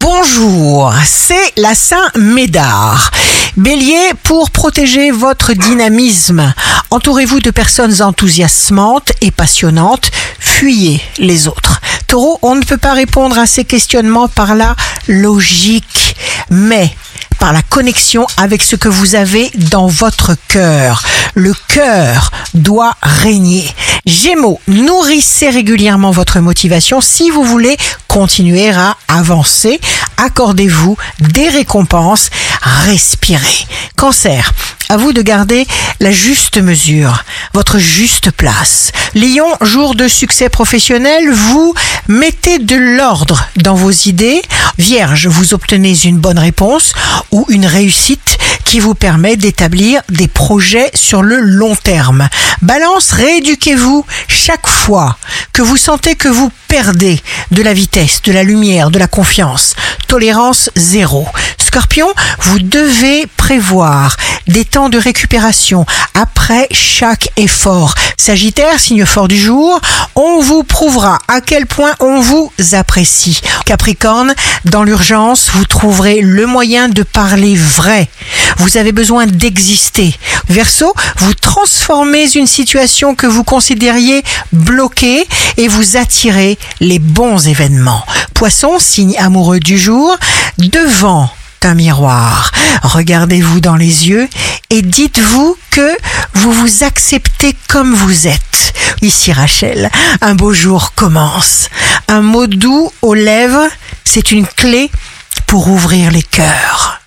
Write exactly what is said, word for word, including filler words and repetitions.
Bonjour, c'est la Saint-Médard. Bélier, pour protéger votre dynamisme, entourez-vous de personnes enthousiasmantes et passionnantes, fuyez les autres. Taureau, on ne peut pas répondre à ces questionnements par la logique, mais par la connexion avec ce que vous avez dans votre cœur. Le cœur doit régner. Gémeaux, nourrissez régulièrement votre motivation si vous voulez continuer à avancer. Accordez-vous des récompenses. Respirez. Cancer, à vous de garder la juste mesure, votre juste place. Lion, jour de succès professionnel, vous mettez de l'ordre dans vos idées. Vierge, vous obtenez une bonne réponse ou une réussite qui vous permet d'établir des projets sur le long terme. Balance, rééduquez-vous chaque fois que vous sentez que vous perdez de la vitesse, de la lumière, de la confiance. Tolérance zéro. Scorpion, vous devez prévoir des temps de récupération après chaque effort. Sagittaire, signe fort du jour, on vous prouvera à quel point on vous apprécie. Capricorne, dans l'urgence, vous trouverez le moyen de parler vrai. Vous avez besoin d'exister. Verseau, vous transformez une situation que vous considériez bloquée et vous attirez les bons événements. Poisson, signe amoureux du jour, devant un miroir, regardez-vous dans les yeux et dites-vous que vous vous acceptez comme vous êtes. Ici Rachel, un beau jour commence. Un mot doux aux lèvres, c'est une clé pour ouvrir les cœurs.